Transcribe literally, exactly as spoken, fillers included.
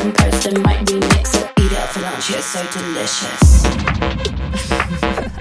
One person might remix it, eat it for lunch, it's so delicious.